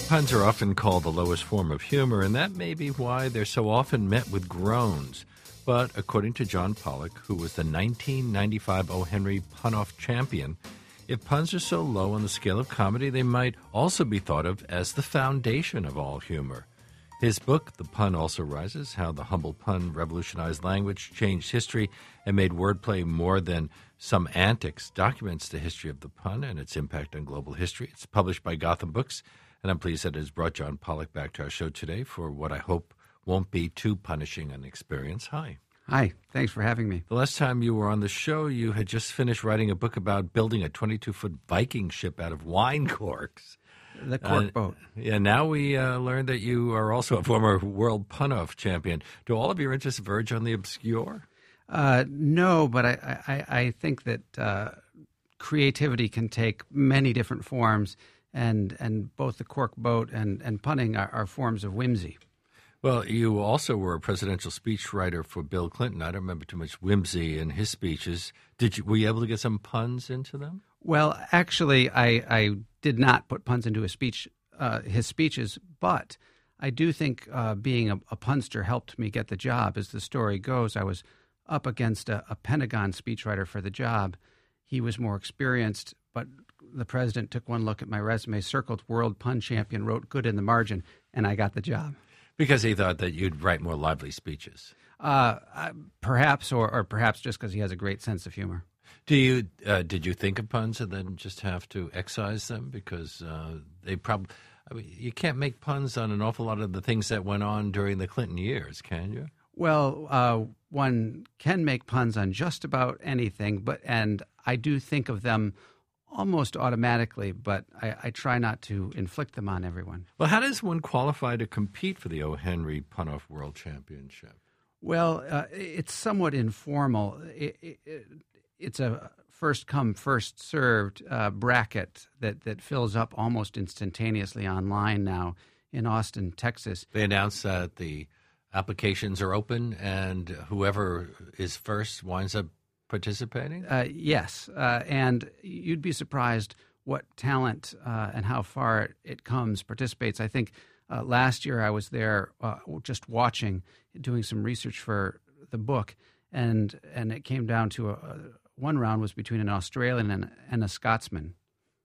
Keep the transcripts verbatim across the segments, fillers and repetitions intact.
Puns are often called the lowest form of humor, and that may be why they're so often met with groans. But according to John Pollock, who was the nineteen ninety-five O. Henry Pun-Off champion, if puns are so low on the scale of comedy, they might also be thought of as the foundation of all humor. His book, The Pun Also Rises, How the Humble Pun Revolutionized Language, Changed History, and Made Wordplay More Than Some Antics, documents the history of the pun and its impact on global history. It's published by Gotham Books, and I'm pleased that it has brought John Pollock back to our show today for what I hope won't be too punishing an experience. Hi. Hi. Thanks for having me. The last time you were on the show, you had just finished writing a book about building a twenty-two-foot Viking ship out of wine corks. The cork uh, boat. Yeah, now we uh, learned that you are also a former world pun-off champion. Do all of your interests verge on the obscure? Uh, no, but I, I, I think that uh, creativity can take many different forms, and and both the cork boat and, and punning are, are forms of whimsy. Well, you also were a presidential speechwriter for Bill Clinton. I don't remember too much whimsy in his speeches. Did you? Were you able to get some puns into them? Well, actually, I, I did not put puns into his speech, uh, his speeches, but I do think uh, being a, a punster helped me get the job. As the story goes, I was up against a, a Pentagon speechwriter for the job. He was more experienced, but the president took one look at my resume, circled world pun champion, wrote good in the margin, and I got the job. Because he thought that you'd write more lively speeches. Uh, perhaps, or, or perhaps just because he has a great sense of humor. Do you uh, did you think of puns and then just have to excise them because uh, they probably? I mean, you can't make puns on an awful lot of the things that went on during the Clinton years, can you? Well, uh, one can make puns on just about anything, but and I do think of them almost automatically, but I, I try not to inflict them on everyone. Well, how does one qualify to compete for the O. Henry Pun-Off World Championship? Well, uh, it's somewhat informal. It, it, it's a first-come, first-served uh, bracket that, that fills up almost instantaneously online now in Austin, Texas. They announced that the applications are open, and whoever is first winds up participating? Uh, yes, uh, and you'd be surprised what talent uh, and how far it, it comes participates. I think uh, last year I was there uh, just watching, doing some research for the book, and and it came down to a, a one round was between an Australian and, and a Scotsman.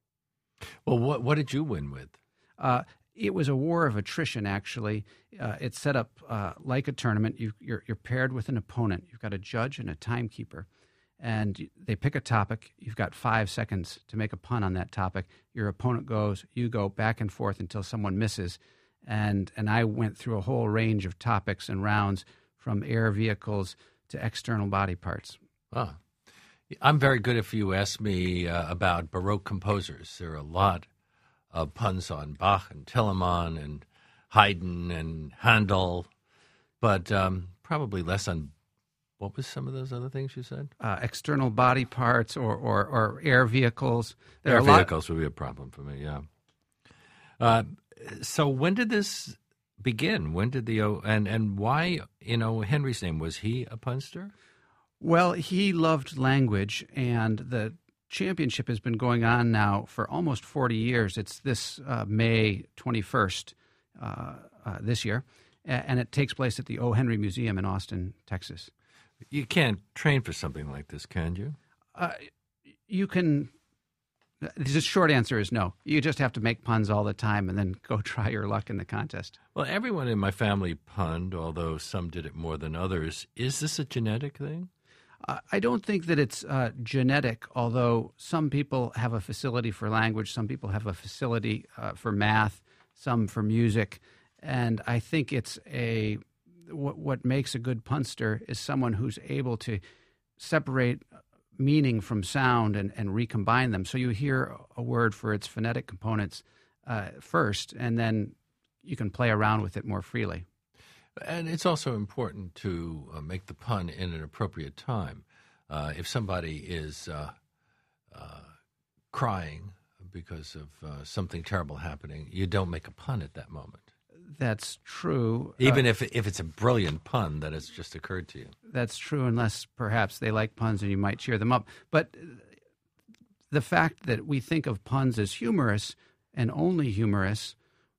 Well, what what did you win with? Uh, it was a war of attrition, actually. Uh, it's set up uh, like a tournament. You, you're, you're paired with an opponent. You've got a judge and a timekeeper. And they pick a topic. You've got five seconds to make a pun on that topic. Your opponent goes, you go back and forth until someone misses. And and I went through a whole range of topics and rounds, from air vehicles to external body parts. Ah. I'm very good if you ask me uh, about Baroque composers. There are a lot of puns on Bach and Telemann and Haydn and Handel, but um, probably less on, what was some of those other things you said? Uh, external body parts or, or, or air vehicles. There air are vehicles lot... would be a problem for me, yeah. Uh, so when did this begin? When did the, O and, and why, you know, Henry's name, was he a punster? Well, he loved language, and the championship has been going on now for almost forty years. It's this uh, May twenty-first uh, uh, this year, and it takes place at the O. Henry Museum in Austin, Texas. You can't train for something like this, can you? Uh, you can. The short answer is no. You just have to make puns all the time and then go try your luck in the contest. Well, everyone in my family punned, although some did it more than others. Is this a genetic thing? Uh, I don't think that it's uh, genetic, although some people have a facility for language, some people have a facility uh, for math, some for music, and I think it's a what, what makes a good punster is someone who's able to separate meaning from sound and, and recombine them. So you hear a word for its phonetic components uh, first, and then you can play around with it more freely. And it's also important to uh, make the pun in an appropriate time. Uh, if somebody is uh, uh, crying because of uh, something terrible happening, you don't make a pun at that moment. That's true. Even uh, if if it's a brilliant pun that has just occurred to you. That's true, unless perhaps they like puns and you might cheer them up. But the fact that we think of puns as humorous and only humorous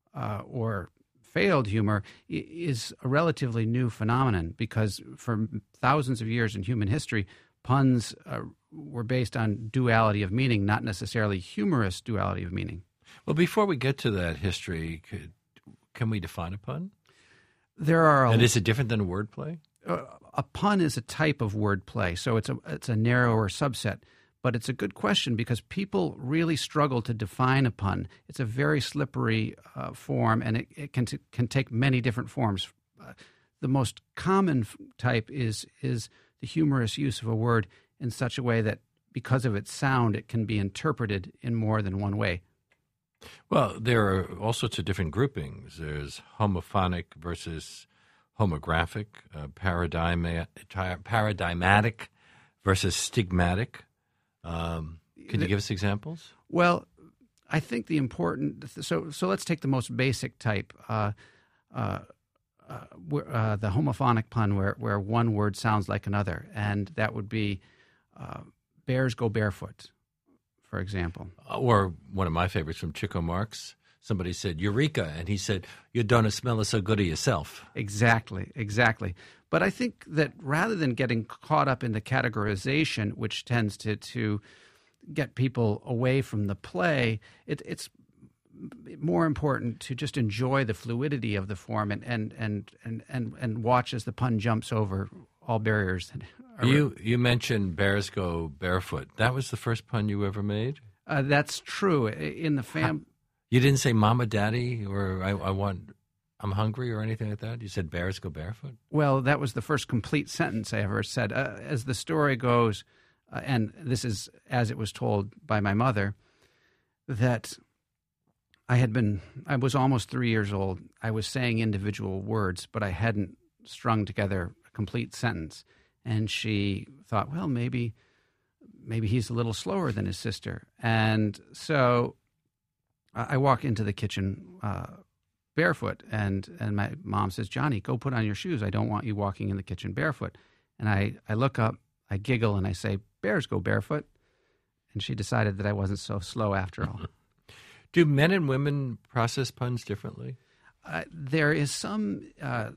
uh, or failed humor is a relatively new phenomenon, because for thousands of years in human history, puns uh, were based on duality of meaning, not necessarily humorous duality of meaning. Well, before we get to that history, could, can we define a pun? There are a, and is it different than a wordplay? Uh, a pun is a type of wordplay, so it's a it's a narrower subset. But it's a good question, because people really struggle to define a pun. It's a very slippery uh, form, and it, it can t- can take many different forms. Uh, the most common f- type is is the humorous use of a word in such a way that, because of its sound, it can be interpreted in more than one way. Well, there are all sorts of different groupings. There's homophonic versus homographic, uh, paradigma- paradigmatic versus stigmatic. Um, can you give us examples? Well, I think the important so so let's take the most basic type, uh, uh, uh, uh, the homophonic pun, where where one word sounds like another, and that would be uh, "bears go barefoot," for example. Or one of my favorites from Chico Marx. Somebody said "Eureka," and he said, "You don't smell so good of yourself." Exactly, exactly. But I think that rather than getting caught up in the categorization, which tends to, to get people away from the play, it, it's more important to just enjoy the fluidity of the form and and, and, and, and and watch as the pun jumps over all barriers. You you mentioned "bears go barefoot." That was the first pun you ever made? Uh, that's true. In the fam, you didn't say "Mama, Daddy," or I, I want. I'm hungry or anything like that? You said bears go barefoot? Well, that was the first complete sentence I ever said. Uh, as the story goes, uh, and this is as it was told by my mother, that I had been, I was almost three years old. I was saying individual words, but I hadn't strung together a complete sentence. And she thought, well, maybe, maybe he's a little slower than his sister. And so I, I walk into the kitchen uh barefoot, and and my mom says, "Johnny, go put on your shoes. I don't want you walking in the kitchen barefoot." And I, I look up, I giggle, and I say, "Bears go barefoot." And she decided that I wasn't so slow after all. Do men and women process puns differently? Uh, there is some uh,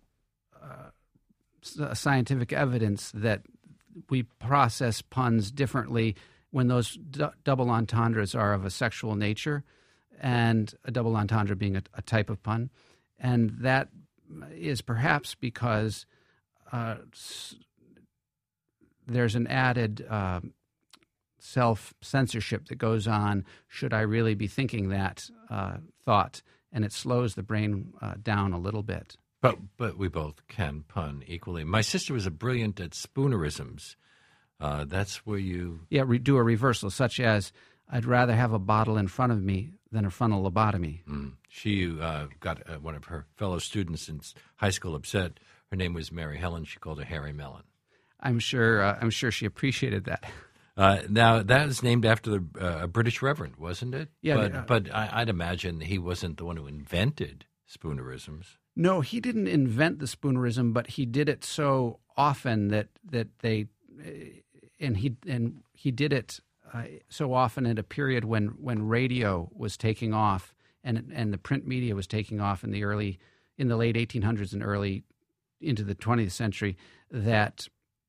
uh, scientific evidence that we process puns differently when those d- double entendres are of a sexual nature, and a double entendre being a, a type of pun. And that is perhaps because uh, s- there's an added uh, self-censorship that goes on, should I really be thinking that uh, thought, and it slows the brain uh, down a little bit. But but we both can pun equally. My sister was a brilliant at spoonerisms. Uh, that's where you... Yeah, re- do a reversal, such as, I'd rather have a bottle in front of me than a frontal lobotomy. Mm. She uh, got uh, one of her fellow students in high school upset. Her name was Mary Helen. She called her Harry Mellon. I'm sure. Uh, I'm sure she appreciated that. Uh, now that was named after the, uh, a British reverend, wasn't it? Yeah, but, uh, but I, I'd imagine he wasn't the one who invented spoonerisms. No, he didn't invent the spoonerism, but he did it so often that that they, and he and he did it uh, so often at a period when, when radio was taking off and and the print media was taking off in the early in the late eighteen hundreds and early into the twentieth century, that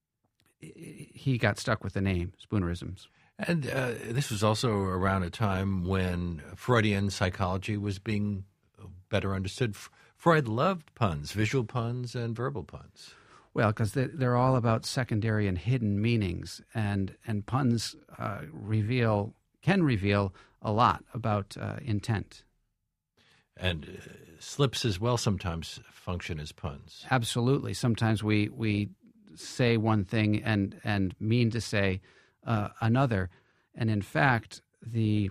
he got stuck with the name spoonerisms. And uh, this was also around a time when Freudian psychology was being better understood. Freud loved puns, visual puns and verbal puns. Well, because they're all about secondary and hidden meanings, and and puns uh, reveal can reveal a lot about uh, intent. And uh, slips as well sometimes function as puns. Absolutely. Sometimes we we say one thing and and mean to say uh, another, and in fact, the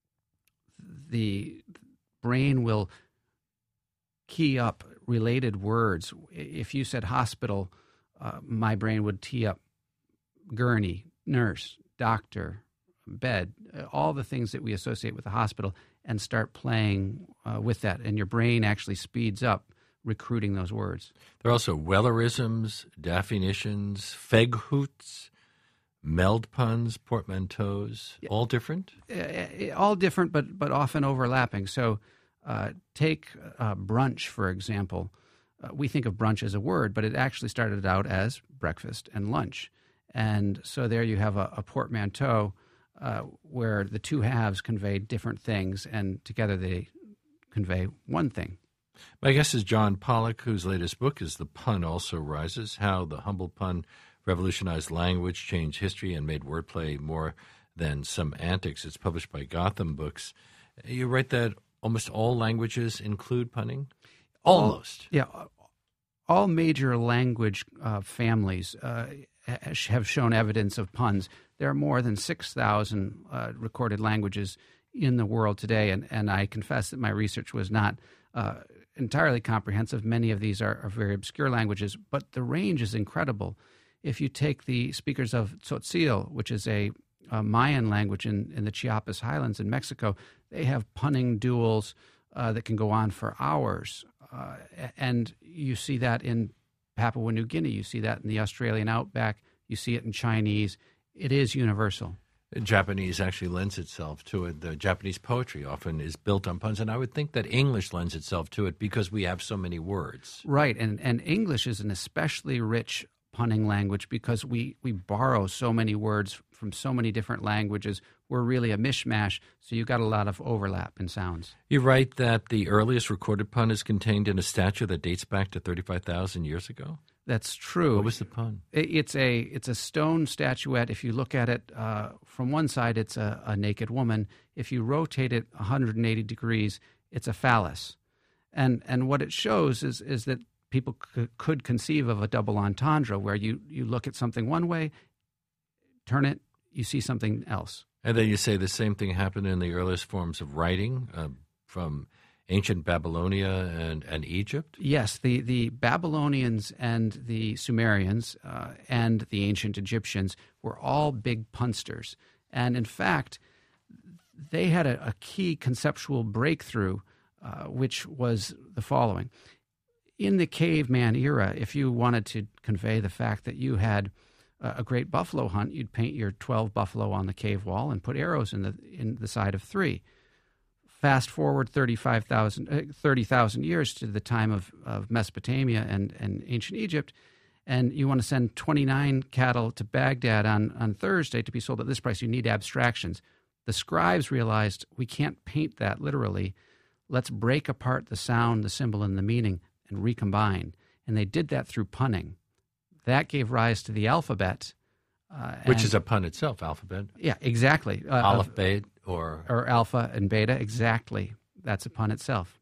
the brain will key up related words. If you said hospital, uh, my brain would tee up gurney, nurse, doctor, bed, all the things that we associate with the hospital, and start playing uh, with that. And your brain actually speeds up recruiting those words. There are also Wellerisms, definitions, feghoots, meld puns, portmanteaus, all different? Uh, all different, but but often overlapping. So Uh, take uh, brunch, for example. Uh, we think of brunch as a word, but it actually started out as breakfast and lunch. And so there you have a, a portmanteau uh, where the two halves convey different things, and together they convey one thing. My guest is John Pollock, whose latest book is The Pun Also Rises, How the Humble Pun Revolutionized Language, Changed History, and Made Wordplay More Than Some Antics. It's published by Gotham Books. You write that almost all languages include punning? Almost. All, yeah. All major language uh, families uh, have shown evidence of puns. There are more than six thousand uh, recorded languages in the world today, and, and I confess that my research was not uh, entirely comprehensive. Many of these are, are very obscure languages, but the range is incredible. If you take the speakers of Tzotzil, which is a, a Mayan language in, in the Chiapas Highlands in Mexico, they have punning duels uh, that can go on for hours. Uh, and you see that in Papua New Guinea. You see that in the Australian outback. You see it in Chinese. It is universal. Japanese actually lends itself to it. The Japanese poetry often is built on puns, and I would think that English lends itself to it because we have so many words. Right, and, and English is an especially rich punning language because we, we borrow so many words from so many different languages. We're really a mishmash, so you've got a lot of overlap in sounds. You write that the earliest recorded pun is contained in a statue that dates back to thirty-five thousand years ago? That's true. What was the pun? It's a it's a stone statuette. If you look at it uh, from one side, it's a, a naked woman. If you rotate it one hundred eighty degrees, it's a phallus. And and what it shows is is that people c- could conceive of a double entendre where you, you look at something one way, turn it, you see something else. And then you say the same thing happened in the earliest forms of writing uh, from ancient Babylonia and, and Egypt? Yes, the, the Babylonians and the Sumerians uh, and the ancient Egyptians were all big punsters. And in fact, they had a, a key conceptual breakthrough, uh, which was the following. In the caveman era, if you wanted to convey the fact that you had a great buffalo hunt, you'd paint your twelve buffalo on the cave wall and put arrows in the in the side of three. Fast forward thirty-five thousand, uh, thirty thousand years to the time of, of Mesopotamia and, and ancient Egypt, and you want to send twenty-nine cattle to Baghdad on, on Thursday to be sold at this price, you need abstractions. The scribes realized we can't paint that literally. Let's break apart the sound, the symbol, and the meaning and recombine. And they did that through punning. That gave rise to the alphabet. Uh, Which and, is a pun itself, alphabet. Yeah, exactly. Uh, Aleph, of, beta, or... Or alpha and beta, exactly. That's a pun itself.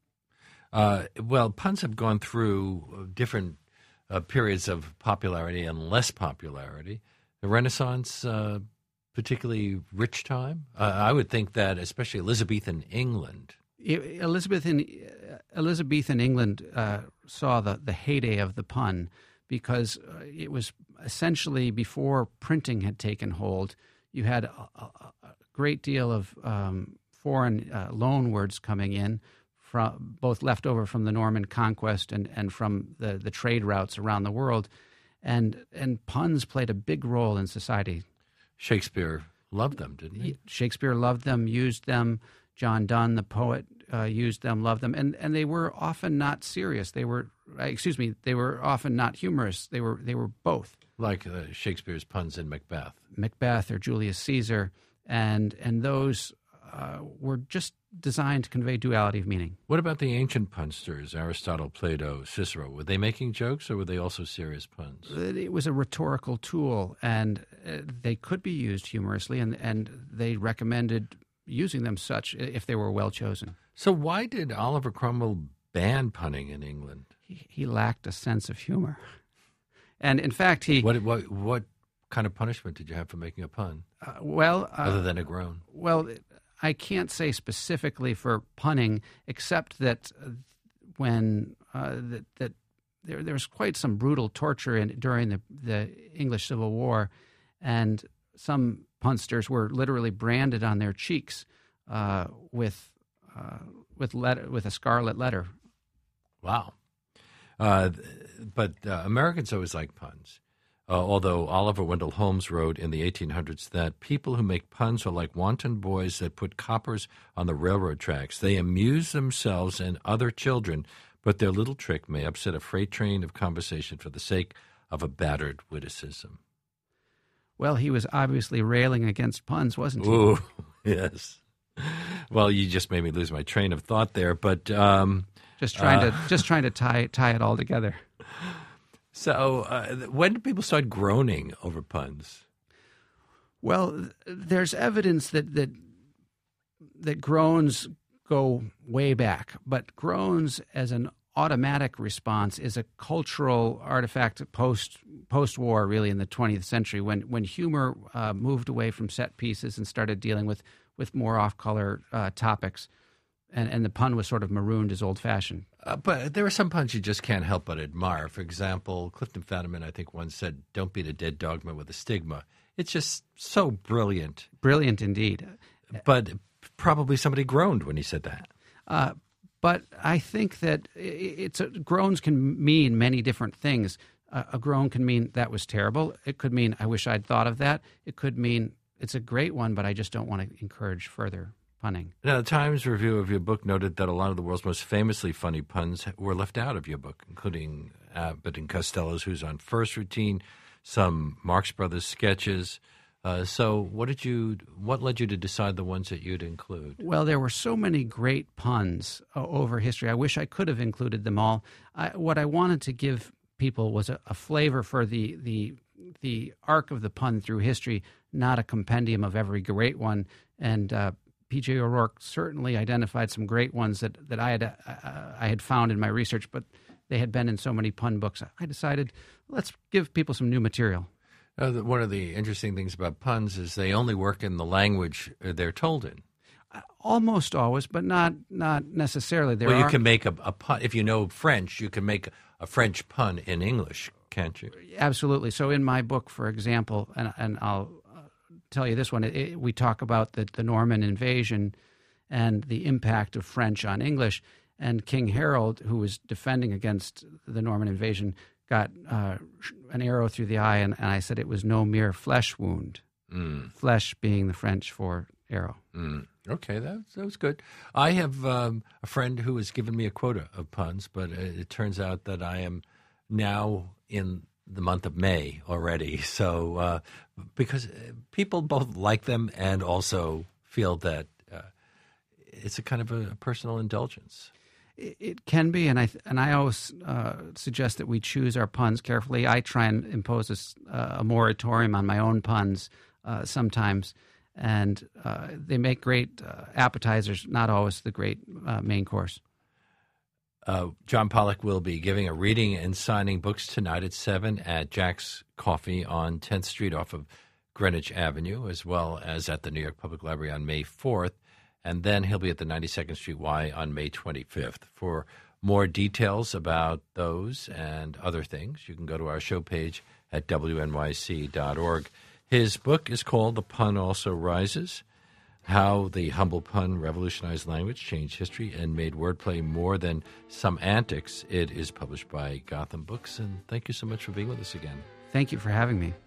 Uh, well, puns have gone through different uh, periods of popularity and less popularity. The Renaissance, uh, particularly rich time. Uh, I would think that especially Elizabethan England... Elizabethan, Elizabethan England uh, saw the, the heyday of the pun because uh, it was essentially before printing had taken hold. You had a, a, a great deal of um, foreign uh, loan words coming in, from both left over from the Norman conquest and, and from the, the trade routes around the world. And, and puns played a big role in society. Shakespeare loved them, didn't he? Shakespeare loved them, used them. John Donne, the poet, uh, used them, loved them, and and they were often not serious. They were, excuse me, they were often not humorous. They were they were both. Like uh, Shakespeare's puns in Macbeth. Macbeth or Julius Caesar, and and those uh, were just designed to convey duality of meaning. What about the ancient punsters, Aristotle, Plato, Cicero? Were they making jokes, or were they also serious puns? It was a rhetorical tool, and uh, they could be used humorously, and, and they recommended using them such if they were well chosen. So why did Oliver Cromwell ban punning in England? He, he lacked a sense of humor. And in fact, he... What what what kind of punishment did you have for making a pun? Uh, well... Uh, Other than a groan? Well, I can't say specifically for punning, except that when... Uh, that, that there, there was quite some brutal torture in, during the, the English Civil War, and some punsters were literally branded on their cheeks uh, with uh, with letter, with a scarlet letter. Wow! Uh, but uh, Americans always like puns. Uh, although Oliver Wendell Holmes wrote in the eighteen hundreds that people who make puns are like wanton boys that put coppers on the railroad tracks. They amuse themselves and other children, but their little trick may upset a freight train of conversation for the sake of a battered witticism. Well, he was obviously railing against puns, wasn't he? Ooh, yes. Well, you just made me lose my train of thought there, but um, just trying uh, to just trying to tie tie it all together. So, uh, when did people start groaning over puns? Well, there's evidence that that that groans go way back, but groans as an automatic response is a cultural artifact post post war, really, in the twentieth century, when when humor uh, moved away from set pieces and started dealing with with more off color uh, topics, and and the pun was sort of marooned as old fashioned. Uh, but there are some puns you just can't help but admire. For example, Clifton Fadiman, I think, once said, "Don't beat a dead dogma with a stigma." It's just so brilliant. Brilliant indeed. But probably somebody groaned when he said that. Uh, but I think that it's a, groans can mean many different things. Uh, a groan can mean that was terrible. It could mean I wish I'd thought of that. It could mean it's a great one, but I just don't want to encourage further punning. Now, the Times review of your book noted that a lot of the world's most famously funny puns were left out of your book, including Abbott and Costello's Who's on First routine, some Marx Brothers sketches. Uh, so what did you? What led you to decide the ones that you'd include? Well, there were so many great puns uh, over history. I wish I could have included them all. I, what I wanted to give people was a, a flavor for the the the arc of the pun through history, not a compendium of every great one. And uh, P J O'Rourke certainly identified some great ones that that I had uh, I had found in my research, but they had been in so many pun books. I decided, let's give people some new material. Uh, the, one of the interesting things about puns is they only work in the language they're told in. Uh, almost always, but not not necessarily. There well, you are, can make a, a pun. If you know French, you can make a French pun in English, can't you? Absolutely. So in my book, for example, and, and I'll uh, tell you this one, it, it, we talk about the, the Norman invasion and the impact of French on English. And King Harold, who was defending against the Norman invasion, got uh, an arrow through the eye, and, and I said it was no mere flesh wound. Mm. Flesh being the French for arrow. Mm. Okay, that, that was good. I have um, a friend who has given me a quota of puns, but it, it turns out that I am now in the month of May already. So uh, because people both like them and also feel that uh, it's a kind of a, a personal indulgence. It can be, and I and I always uh, suggest that we choose our puns carefully. I try and impose a, a moratorium on my own puns uh, sometimes, and uh, they make great uh, appetizers, not always the great uh, main course. Uh, John Pollock will be giving a reading and signing books tonight at seven at Jack's Coffee on tenth Street off of Greenwich Avenue, as well as at the New York Public Library on May fourth. And then he'll be at the ninety-second Street Y on May twenty-fifth. For more details about those and other things, you can go to our show page at W N Y C dot org. His book is called The Pun Also Rises, How the Humble Pun Revolutionized Language, Changed History, and Made Wordplay More Than Some Antics. It is published by Gotham Books. And thank you so much for being with us again. Thank you for having me.